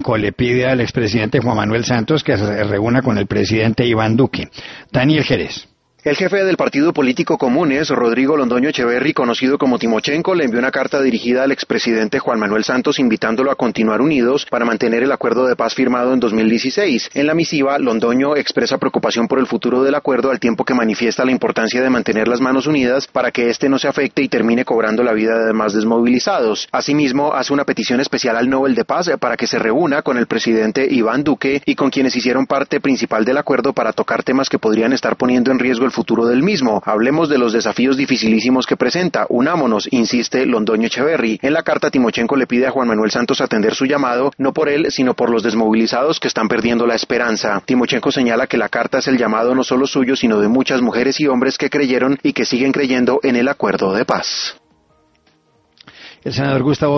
le pide al expresidente Juan Manuel Santos que se reúna con el presidente Iván Duque. Daniel Jerez. El jefe del partido político Comunes, Rodrigo Londoño Echeverri, conocido como Timochenko, le envió una carta dirigida al expresidente Juan Manuel Santos invitándolo a continuar unidos para mantener el acuerdo de paz firmado en 2016. En la misiva, Londoño expresa preocupación por el futuro del acuerdo al tiempo que manifiesta la importancia de mantener las manos unidas para que éste no se afecte y termine cobrando la vida de demás desmovilizados. Asimismo, hace una petición especial al Nobel de Paz para que se reúna con el presidente Iván Duque y con quienes hicieron parte principal del acuerdo para tocar temas que podrían estar poniendo en riesgo el futuro del mismo. Hablemos de los desafíos dificilísimos que presenta. Unámonos, insiste Londoño Echeverri. En la carta, Timochenko le pide a Juan Manuel Santos atender su llamado, no por él, sino por los desmovilizados que están perdiendo la esperanza. Timochenko señala que la carta es el llamado no solo suyo, sino de muchas mujeres y hombres que creyeron y que siguen creyendo en el acuerdo de paz. El senador Gustavo